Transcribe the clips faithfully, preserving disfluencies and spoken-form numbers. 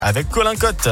avec Colin Cotte.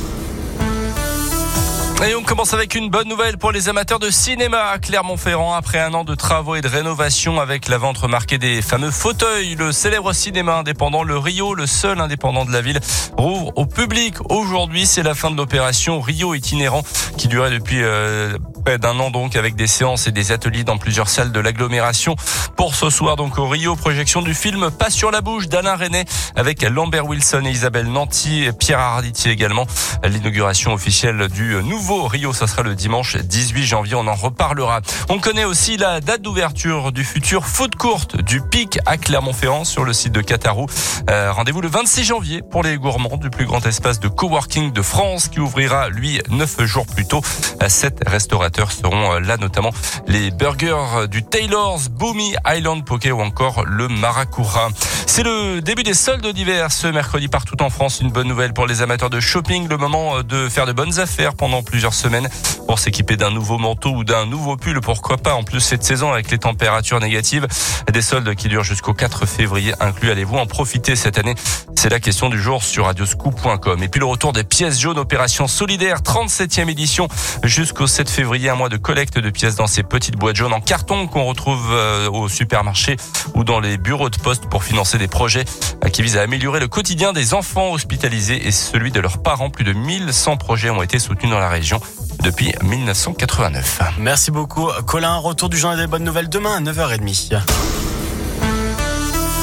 Et on commence avec une bonne nouvelle pour les amateurs de cinéma à Clermont-Ferrand. Après un an de travaux et de rénovation avec la vente remarquée des fameux fauteuils, le célèbre cinéma indépendant Le Rio, le seul indépendant de la ville, rouvre au public. Aujourd'hui, c'est la fin de l'opération Rio itinérant qui durait depuis euh, près d'un an donc avec des séances et des ateliers dans plusieurs salles de l'agglomération. Pour ce soir donc au Rio, projection du film Pas sur la bouche d'Alain Resnais avec Lambert Wilson et Isabelle Nanty et Pierre Arditi également. L'inauguration officielle du nouveau Rio, ça sera le dimanche dix-huit janvier, on en reparlera. On connaît aussi la date d'ouverture du futur food court du Pic à Clermont-Ferrand sur le site de Catarou. Euh, rendez-vous le vingt-six janvier pour les gourmands du plus grand espace de coworking de France qui ouvrira lui neuf jours plus tôt. Sept restaurateurs seront là, notamment les burgers du Taylor's, Boomy, Island Poké ou encore le Maracura. C'est le début des soldes d'hiver ce mercredi partout en France. Une bonne nouvelle pour les amateurs de shopping, le moment de faire de bonnes affaires pendant plusieurs semaines pour s'équiper d'un nouveau manteau ou d'un nouveau pull. Pourquoi pas en plus cette saison avec les températures négatives. Des soldes qui durent jusqu'au quatre février inclus. Allez-vous en profiter cette année? C'est la question du jour sur radioscoop point com. Et puis le retour des pièces jaunes, opération solidaire, trente-septième édition jusqu'au sept février. Un mois de collecte de pièces dans ces petites boîtes jaunes en carton qu'on retrouve au supermarché ou dans les bureaux de poste pour financer des projets qui visent à améliorer le quotidien des enfants hospitalisés et celui de leurs parents. Plus de mille cent projets ont été soutenus dans la région depuis dix-neuf cent quatre-vingt-neuf. Merci beaucoup Colin. Retour du journal des bonnes nouvelles demain à neuf heures trente.